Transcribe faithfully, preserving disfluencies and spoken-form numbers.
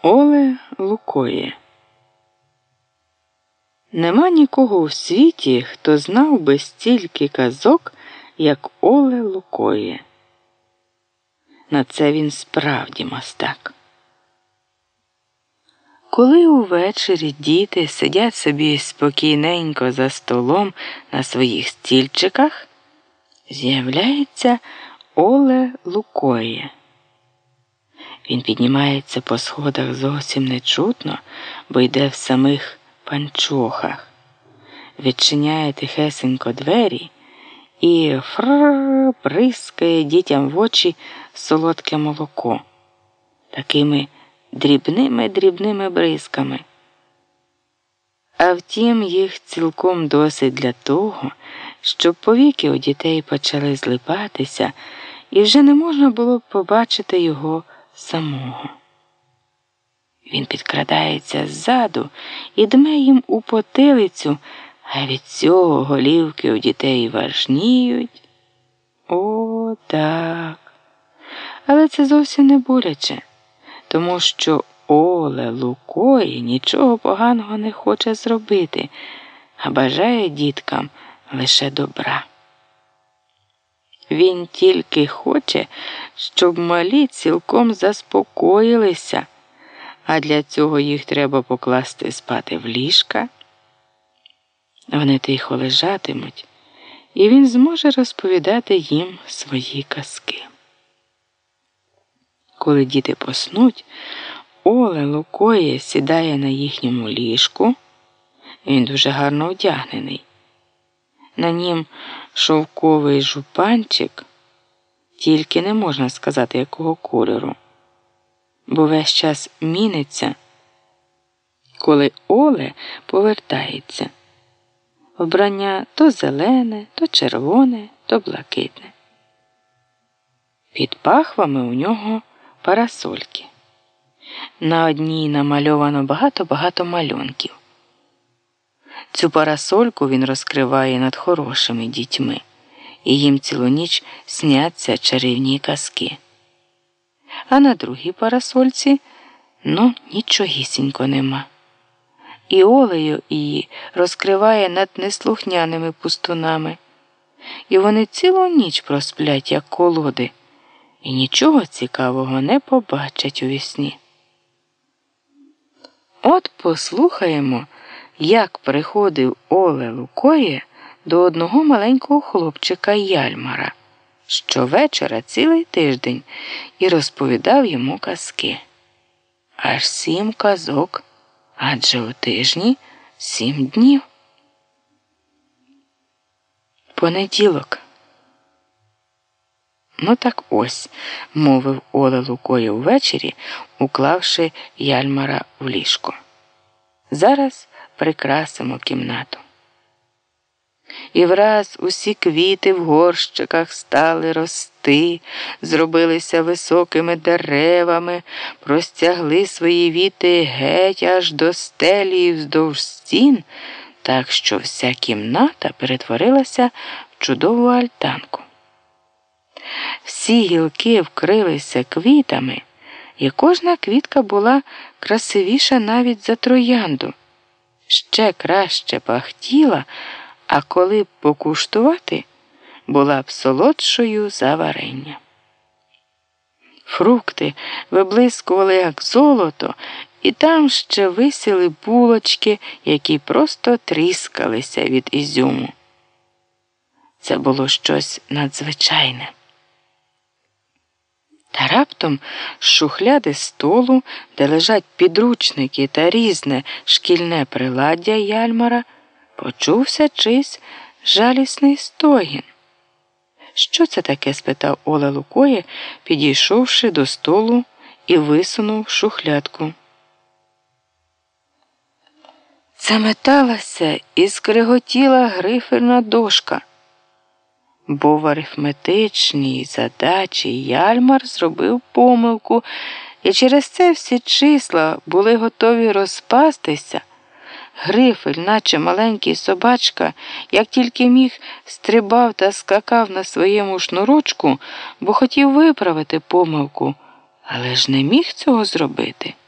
Оле Лукоє. Нема нікого у світі, хто знав би стільки казок, як Оле Лукоє. На це він справді мастак. Коли увечері діти сидять собі спокійненько за столом на своїх стільчиках, з'являється Оле Лукоє. Він піднімається по сходах зовсім нечутно, бо йде в самих панчохах, відчиняє тихесенько двері і фрррр бризкає дітям в очі солодке молоко такими дрібними-дрібними бризками. А втім, їх цілком досить для того, щоб повіки у дітей почали злипатися, і вже не можна було б побачити його самого. Він підкрадається ззаду і дме їм у потилицю, а від цього голівки у дітей важніють. О, так. Але це зовсім не боляче, тому що Оле Лукоє нічого поганого не хоче зробити, а бажає діткам лише добра. Він тільки хоче, щоб малі цілком заспокоїлися, а для цього їх треба покласти спати в ліжка. Вони тихо лежатимуть, і він зможе розповідати їм свої казки. Коли діти поснуть, Оле Лукоє сідає на їхньому ліжку. Він дуже гарно одягнений. На нім шовковий жупанчик, тільки не можна сказати, якого кольору, бо весь час міниться, коли Оле повертається. Вбрання то зелене, то червоне, то блакитне. Під пахвами у нього парасольки. На одній намальовано багато-багато малюнків. Цю парасольку він розкриває над хорошими дітьми, і їм цілу ніч сняться чарівні казки. А на другій парасольці, ну, нічогісінько нема. І Олею її розкриває над неслухняними пустунами. І вони цілу ніч просплять, як колоди, і нічого цікавого не побачать у вісні. От послухаємо, як приходив Оле Лукоє до одного маленького хлопчика Яльмара щовечора цілий тиждень і розповідав йому казки. Аж сім казок, адже у тижні сім днів. Понеділок. Ну так ось, мовив Оле Лукоє увечері, уклавши Яльмара в ліжко. Зараз прикрасимо кімнату. І враз усі квіти в горщиках стали рости, зробилися високими деревами, простягли свої віти геть аж до стелі і вздовж стін, так що вся кімната перетворилася в чудову альтанку. Всі гілки вкрилися квітами, і кожна квітка була красивіша навіть за троянду, ще краще пахтіла, а коли покуштувати, була б солодшою за варення. Фрукти виблискували, як золото, і там ще висіли булочки, які просто тріскалися від ізюму. Це було щось надзвичайне. Та раптом з шухляди столу, де лежать підручники та різне шкільне приладдя Яльмара, почувся чийсь жалісний стогін. «Що це таке?» – спитав Оле Лукоє, підійшовши до столу і висунув шухлядку. Заметалася і скриготіла грифельна дошка, бо в арифметичній задачі Яльмар зробив помилку, і через це всі числа були готові розпастися. Грифель, наче маленький собачка, як тільки міг, стрибав та скакав на своєму шнурочку, бо хотів виправити помилку, але ж не міг цього зробити.